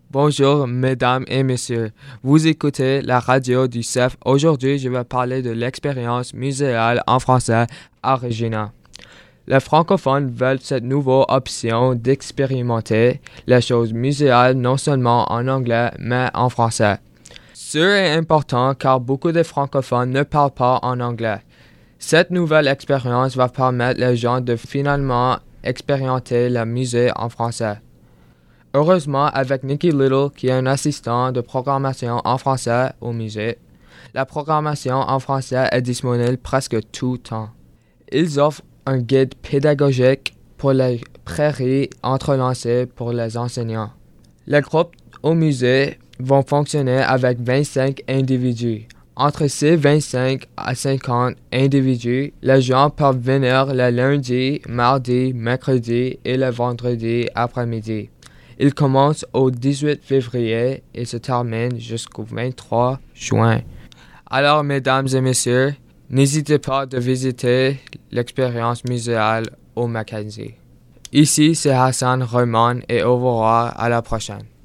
Bonjour, mesdames et messieurs. Vous écoutez la radio du CEF. Aujourd'hui, je vais parler de l'expérience muséale en français à Regina. Les francophones veulent cette nouvelle option d'expérimenter les choses muséales non seulement en anglais, mais en français. C'est important car beaucoup de francophones ne parlent pas en anglais. Cette nouvelle expérience va permettre aux gens de finalement expérimenter le musée en français. Heureusement, avec Nicky Little, qui est un assistant de programmation en français au musée, la programmation en français est disponible presque tout le temps. Ils offrent un guide pédagogique pour les prairies entrelacées pour les enseignants. Les groupes au musée vont fonctionner avec 25 individus. Entre ces 25 à 50 individus, les gens peuvent venir le lundi, mardi, mercredi et le vendredi après-midi. Il commence au 18 février et se termine jusqu'au 23 juin. Alors, mesdames et messieurs, n'hésitez pas de visiter l'expérience muséale au Mackenzie. Ici, c'est Hassan Rehman et au revoir à la prochaine.